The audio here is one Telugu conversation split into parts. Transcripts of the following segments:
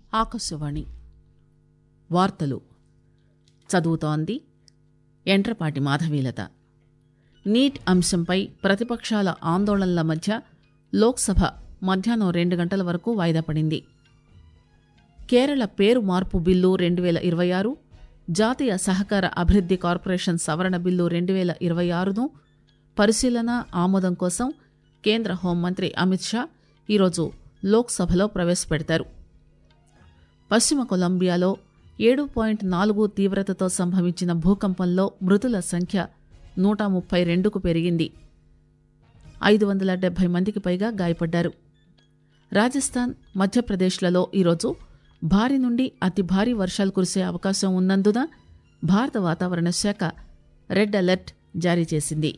ఆకాశవాణి వార్తలు చదువుతోంది ఎంట్రపాటి మాధవీలత. నీట్ అంశంపై ప్రతిపక్షాల ఆందోళనల మధ్య లోక్సభ మధ్యాహ్నం 2 గంటల వరకు వాయిదా పడింది. కేరళ పేరు మార్పు బిల్లు 2026, జాతీయ సహకార అభివృద్ది కార్పొరేషన్ సవరణ బిల్లు 2026ను పరిశీలన ఆమోదం కోసం కేంద్ర హోంమంత్రి అమిత్ షా ఈరోజు లోక్సభలో ప్రవేశపెడతారు. పశ్చిమ కొలంబియాలో 7.4 తీవ్రతతో సంభవించిన భూకంపంలో మృతుల సంఖ్య 132కు పెరిగింది. 570 మందికి పైగా గాయపడ్డారు. రాజస్థాన్, మధ్యప్రదేశ్లలో ఈరోజు భారీ నుండి అతి భారీ వర్షాలు కురిసే అవకాశం ఉన్నందున భారత వాతావరణ శాఖ రెడ్ అలర్ట్ జారీ చేసింది.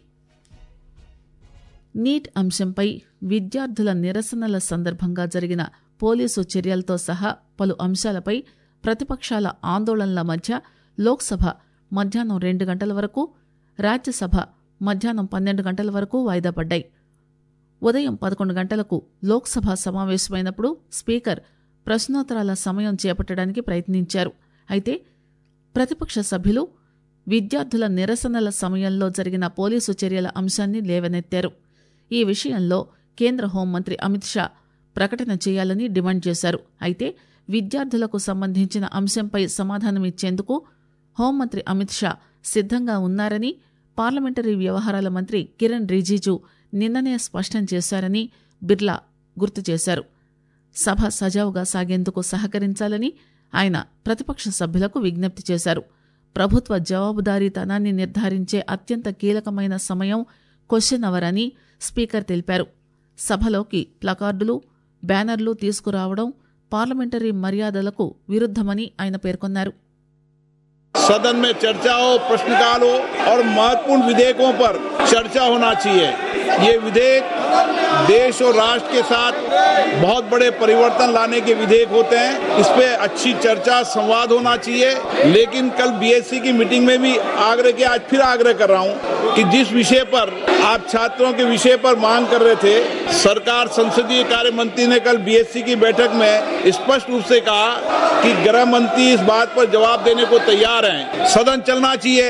నీట్ అంశంపై విద్యార్థుల నిరసనల సందర్భంగా జరిగిన పోలీసు చర్యలతో సహా పలు అంశాలపై ప్రతిపక్షాల ఆందోళనల మధ్య లోక్సభ మధ్యాహ్నం 2 గంటల వరకు, రాజ్యసభ మధ్యాహ్నం 12 గంటల వరకు వాయిదా పడ్డాయి. ఉదయం 11 గంటలకు లోక్సభ సమావేశమైనప్పుడు స్పీకర్ ప్రశ్నోత్తరాల సమయం చేపట్టడానికి ప్రయత్నించారు. అయితే ప్రతిపక్ష సభ్యులు విద్యార్థుల నిరసనల సమయంలో జరిగిన పోలీసు చర్యల అంశాన్ని లేవనెత్తారు. ఈ విషయంలో కేంద్ర హోంమంత్రి అమిత్ షా ప్రకటన చేయాలని డిమాండ్ చేశారు. అయితే విద్యార్థులకు సంబంధించిన అంశంపై సమాధానమిచ్చేందుకు హోంమంత్రి అమిత్ షా సిద్ధంగా ఉన్నారని పార్లమెంటరీ వ్యవహారాల మంత్రి కిరణ్ రిజిజు నిన్ననే స్పష్టం చేశారని బిర్లా గుర్తు చేశారు. సభ సజావుగా సాగేందుకు సహకరించాలని ఆయన ప్రతిపక్ష సభ్యులకు విజ్ఞప్తి చేశారు. ప్రభుత్వ జవాబుదారీతనాన్ని నిర్ధారించే అత్యంత కీలకమైన సమయం క్వశ్చన్ అవర్ అని స్పీకర్ తెలిపారు. సభలోకి ప్లకార్డులు, బ్యానర్లు తీసుకురావడం పార్లమెంటరీ మర్యాదలకు విరుద్ధమని ఆయన పేర్కొన్నారు. सदन में चर्चा हो, प्रश्नकाल हो और महत्वपूर्ण विधेयकों पर चर्चा होना चाहिए. ये विधेयक देश और राष्ट्र के साथ बहुत बड़े परिवर्तन लाने के विधेयक होते हैं. इस पे अच्छी चर्चा, संवाद होना चाहिए. लेकिन कल बीएससी की मीटिंग में भी आग्रह किया, आज फिर आग्रह कर रहा हूँ कि जिस विषय पर आप छात्रों के विषय पर मांग कर रहे थे, सरकार संसदीय कार्य मंत्री ने कल बीएससी की बैठक में स्पष्ट रूप से कहा कि गृह मंत्री इस बात पर जवाब देने को तैयार हैं. सदन चलना चाहिए.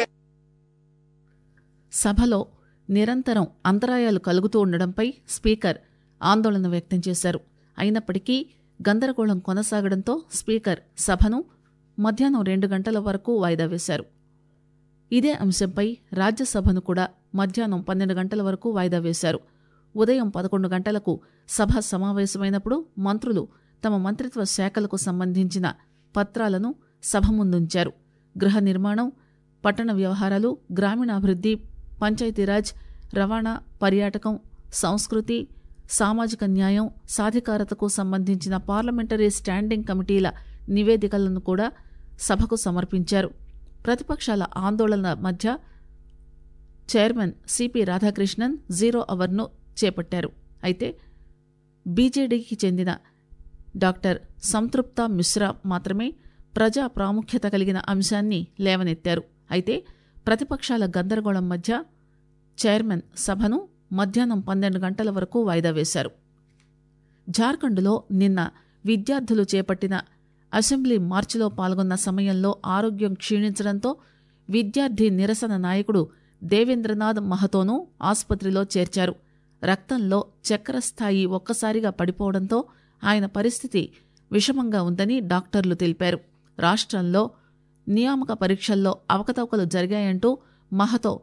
సభలో నిరంతరం అంతరాయాలు కలుగుతూ ఉండడంపై స్పీకర్ ఆందోళన వ్యక్తం చేశారు. అయినప్పటికీ గందరగోళం కొనసాగడంతో స్పీకర్ సభను మధ్యాహ్నం 2 గంటల వరకు వాయిదా వేశారు. ఇదే అంశంపై రాజ్యసభను కూడా మధ్యాహ్నం 12 గంటల వరకు వాయిదా వేశారు. ఉదయం 11 గంటలకు సభ సమావేశమైనప్పుడు మంత్రులు తమ మంత్రిత్వ శాఖలకు సంబంధించిన పత్రాలను సభ ముందుంచారు. గృహ నిర్మాణం, పట్టణ వ్యవహారాలు, గ్రామీణాభివృద్ధి, పంచాయతీరాజ్, రవాణా, పర్యాటకం, సంస్కృతి, సామాజిక న్యాయం, సాధికారతకు సంబంధించిన పార్లమెంటరీ స్టాండింగ్ కమిటీల నివేదికలను కూడా సభకు సమర్పించారు. ప్రతిపక్షాల ఆందోళన మధ్య చైర్మన్ సిపి రాధాకృష్ణన్ 0 అవర్ను చేపట్టారు. అయితే బీజేడీకి చెందిన డాక్టర్ సంతృప్త మిశ్రా మాత్రమే ప్రజా ప్రాముఖ్యత కలిగిన అంశాన్ని లేవనెత్తారు. అయితే ప్రతిపక్షాల గందరగోళం మధ్య చైర్మన్ సభను మధ్యాహ్నం 12 గంటల వరకు వాయిదా వేశారు. జార్ఖండ్లో నిన్న విద్యార్థులు చేపట్టిన అసెంబ్లీ మార్చిలో పాల్గొన్న సమయంలో ఆరోగ్యం క్షీణించడంతో విద్యార్థి నిరసన నాయకుడు దేవేంద్రనాథ్ మహతోను ఆసుపత్రిలో చేర్చారు. రక్తంలో చక్కెర స్థాయి ఒక్కసారిగా పడిపోవడంతో ఆయన పరిస్థితి విషమంగా ఉందని డాక్టర్లు తెలిపారు. రాష్ట్రంలో నియామక పరీక్షల్లో అవకతవకలు జరిగాయంటూ మహతో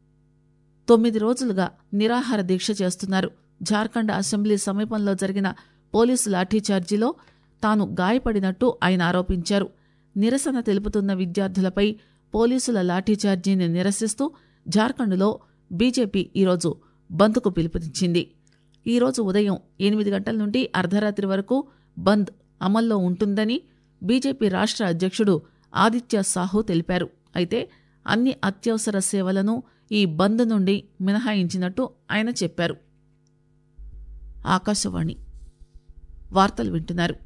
9 రోజులుగా నిరాహార దీక్ష చేస్తున్నారు. జార్ఖండ్ అసెంబ్లీ సమీపంలో జరిగిన పోలీసు లాఠీచార్జీలో తాను గాయపడినట్టు ఆయన ఆరోపించారు. నిరసన తెలుపుతున్న విద్యార్థులపై పోలీసుల లాఠీచార్జీని నిరసిస్తూ జార్ఖండ్లో బీజేపీ ఈరోజు బంద్కు పిలుపునిచ్చింది. ఈరోజు ఉదయం 8 గంటల నుండి అర్ధరాత్రి వరకు బంద్ అమల్లో ఉంటుందని బీజేపీ రాష్ట్ర అధ్యక్షుడు ఆదిత్య సాహు తెలిపారు. అయితే అన్ని అత్యవసర సేవలను ఈ బంద్ నుండి మినహాయించినట్టు ఆయన చెప్పారు. ఆకాశవాణి వార్తలు వింటున్నారు.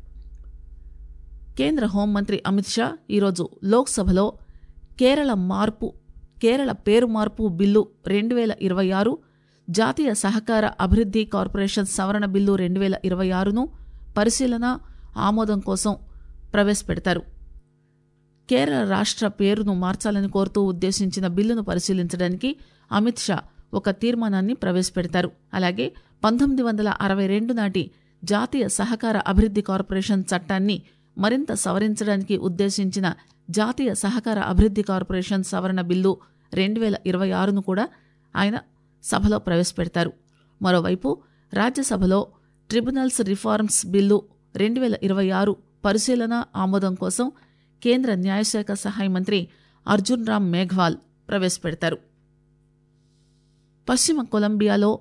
కేంద్ర హోంమంత్రి అమిత్ షా ఈరోజు లోక్సభలో కేరళ పేరు మార్పు బిల్లు 2026, జాతీయ సహకార అభివృద్ది కార్పొరేషన్ సవరణ బిల్లు 2026ను పరిశీలన ఆమోదం కోసం ప్రవేశపెడతారు. కేరళ రాష్ట్ర పేరును మార్చాలని కోరుతూ ఉద్దేశించిన బిల్లును పరిశీలించడానికి అమిత్ షా ఒక తీర్మానాన్ని ప్రవేశపెడతారు. అలాగే 1962 నాటి జాతీయ సహకార అభివృద్ధి కార్పొరేషన్ చట్టాన్ని మరింత సవరించడానికి ఉద్దేశించిన జాతీయ సహకార అభివృద్ధి కార్పొరేషన్ సవరణ బిల్లు 2026ను కూడా ఆయన సభలో ప్రవేశపెడతారు. మరోవైపు రాజ్యసభలో ట్రిబ్యునల్స్ రిఫార్మ్స్ బిల్లు 2026 పరిశీలన ఆమోదం కోసం కేంద్ర న్యాయశాఖ సహాయ మంత్రి అర్జున్ రామ్ మేఘ్వాల్ ప్రవేశపెడతారు. పశ్చిమ కొలంబియాలో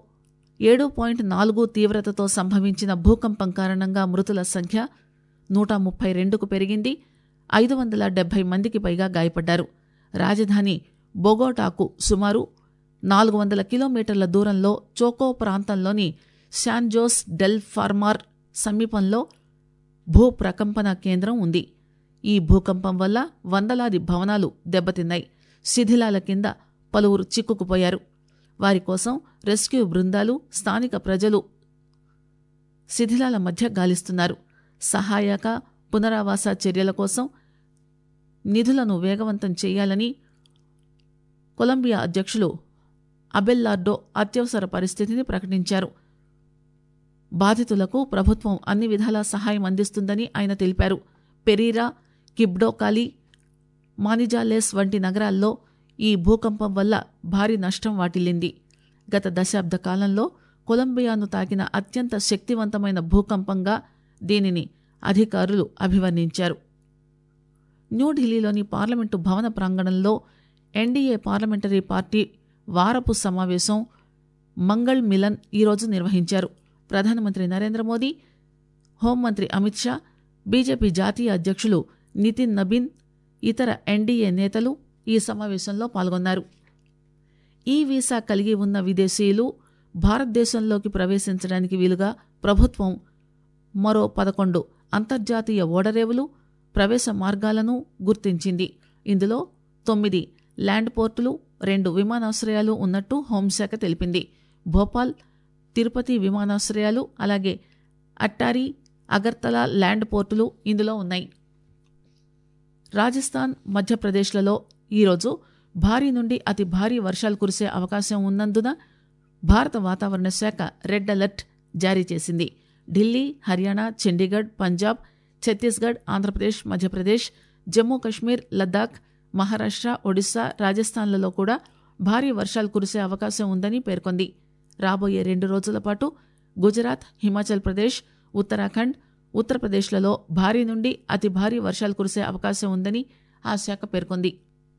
7.4 తీవ్రతతో సంభవించిన భూకంపం కారణంగా మృతుల సంఖ్య 132కు పెరిగింది. 570 మందికి పైగా గాయపడ్డారు. రాజధాని బొగోటాకు సుమారు 400 కిలోమీటర్ల దూరంలో చోకో ప్రాంతంలోని శాన్ జోస్ డెల్ ఫార్మార్ సమీపంలో భూ ప్రకంపన కేంద్రం ఉంది. ఈ భూకంపం వల్ల వందలాది భవనాలు దెబ్బతిన్నాయి. శిథిలాల కింద పలువురు చిక్కుకుపోయారు. వారి కోసం రెస్క్యూ బృందాలు, స్థానిక ప్రజలు శిథిలాల మధ్య గాలిస్తున్నారు. సహాయక పునరావాస చర్యల కోసం నిధులను వేగవంతం చేయాలని కొలంబియా అధ్యక్షులు అబెల్లార్డో అత్యవసర పరిస్థితిని ప్రకటించారు. బాధితులకు ప్రభుత్వం అన్ని విధాలా సహాయం అందిస్తుందని ఆయన తెలిపారు. పెరీరా, కిబ్డోకాలి, మానిజాలేస్ వంటి నగరాల్లో ఈ భూకంపం వల్ల భారీ నష్టం వాటిల్లింది. గత దశాబ్ద కాలంలో కొలంబియాను తాకిన అత్యంత శక్తివంతమైన భూకంపంగా దీనిని అధికారులు అభివర్ణించారు. న్యూఢిల్లీలోని పార్లమెంటు భవన ప్రాంగణంలో ఎన్డీఏ పార్లమెంటరీ పార్టీ వారపు సమావేశం మంగళ్ మిలన్ ఈరోజు నిర్వహించారు. ప్రధానమంత్రి నరేంద్ర మోదీ, హోంమంత్రి అమిత్ షా, బీజేపీ జాతీయ అధ్యక్షులు నితిన్ నబీన్, ఇతర ఎన్డీఏ నేతలు ఈ సమావేశంలో పాల్గొన్నారు. ఈ వీసా కలిగి ఉన్న విదేశీయులు భారతదేశంలోకి ప్రవేశించడానికి వీలుగా ప్రభుత్వం మరో 11 అంతర్జాతీయ ఓడరేవులు, ప్రవేశ మార్గాలను గుర్తించింది. ఇందులో 9 ల్యాండ్ పోర్టులు, 2 విమానాశ్రయాలు ఉన్నట్టు హోంశాఖ తెలిపింది. భోపాల్, తిరుపతి విమానాశ్రయాలు, అలాగే అట్టారీ, అగర్తలా ల్యాండ్ పోర్టులు ఇందులో ఉన్నాయి. రాజస్థాన్, మధ్యప్రదేశ్లలో ఈరోజు భారీ నుండి అతి భారీ వర్షాలు కురిసే అవకాశం ఉన్నందున భారత వాతావరణ శాఖ రెడ్ అలర్ట్ జారీ చేసింది. ఢిల్లీ, హర్యానా, చండీగఢ్, పంజాబ్, ఛత్తీస్గఢ్, ఆంధ్రప్రదేశ్, మధ్యప్రదేశ్, జమ్మూ కశ్మీర్, లద్దాఖ్, మహారాష్ట్ర, ఒడిశా, రాజస్థాన్లలో కూడా భారీ వర్షాలు కురిసే అవకాశం ఉందని పేర్కొంది. రాబోయే 2 రోజుల పాటు గుజరాత్, హిమాచల్ ప్రదేశ్, ఉత్తరాఖండ్, ఉత్తరప్రదేశ్లలో భారీ నుండి అతి భారీ వర్షాలు కురిసే అవకాశం ఉందని ఆ శాఖ పేర్కొంది.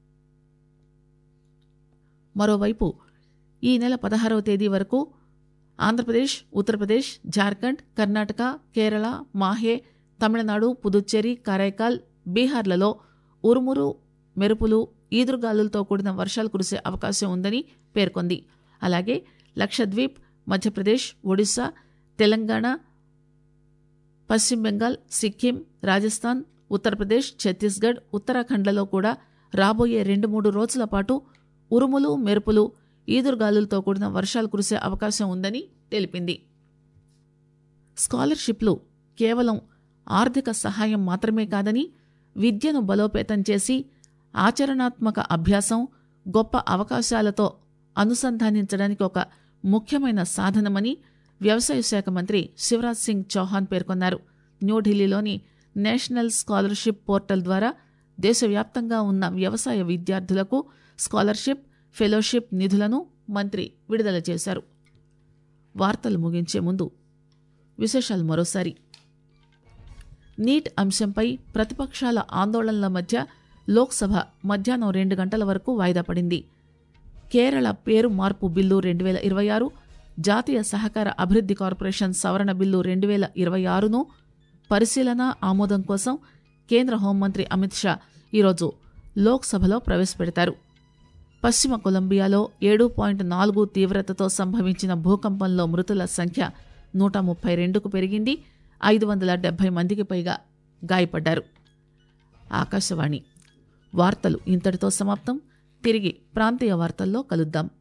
మరోవైపు ఈ నెల 16వ తేదీ వరకు ఆంధ్రప్రదేశ్, ఉత్తరప్రదేశ్, జార్ఖండ్, కర్ణాటక, కేరళ, మాహే, తమిళనాడు, పుదుచ్చేరి, కరైకాల్, బీహార్లలో ఉరుములు, మెరుపులు, ఈదురుగాలులతో కూడిన వర్షాలు కురిసే అవకాశం ఉందని పేర్కొంది. అలాగే లక్షద్వీప్, మధ్యప్రదేశ్, ఒడిశా, తెలంగాణ, పశ్చిమ బెంగాల్, సిక్కిం, రాజస్థాన్, ఉత్తరప్రదేశ్, ఛత్తీస్గఢ్, ఉత్తరాఖండ్లలో కూడా రాబోయే 2-3 రోజుల పాటు ఉరుములు, మెరుపులు, ఈదురుగాలులతో కూడిన వర్షాలు కురిసే అవకాశం ఉందని తెలిపింది. స్కాలర్షిప్లు కేవలం ఆర్థిక సహాయం మాత్రమే కాదని, విద్యను బలోపేతం చేసి ఆచరణాత్మక అభ్యాసం, గొప్ప అవకాశాలతో అనుసంధానించడానికి ఒక ముఖ్యమైన సాధనమని వ్యవసాయ శాఖ మంత్రి శివరాజ్ సింగ్ చౌహాన్ పేర్కొన్నారు. న్యూఢిల్లీలోని నేషనల్ స్కాలర్షిప్ పోర్టల్ ద్వారా దేశవ్యాప్తంగా ఉన్న వ్యవసాయ విద్యార్థులకు స్కాలర్షిప్, ఫెలోషిప్ నిధులను మంత్రి విడుదల చేశారు. వార్తలు ముగించే ముందు విశేషాలు మరోసారి. నీట్ అంశంపై ప్రతిపక్షాల ఆందోళనల మధ్య లోక్సభ మధ్యాహ్నం 2 గంటల వరకు వాయిదా పడింది. కేరళ పేరు మార్పు బిల్లు 2026, జాతీయ సహకార అభివృద్ధి కార్పొరేషన్ సవరణ బిల్లు 2026ను పరిశీలన ఆమోదం కోసం కేంద్ర హోంమంత్రి అమిత్ షా ఈరోజు లోక్సభలో ప్రవేశపెడతారు. పశ్చిమ కొలంబియాలో 7.4 తీవ్రతతో సంభవించిన భూకంపంలో మృతుల సంఖ్య 132కు పెరిగింది. 570 మందికి పైగా గాయపడ్డారు. ఆకాశవాణి వార్తలు ఇంతటితో సమాప్తం. తిరిగి ప్రాంతీయ వార్తల్లో కలుద్దాం.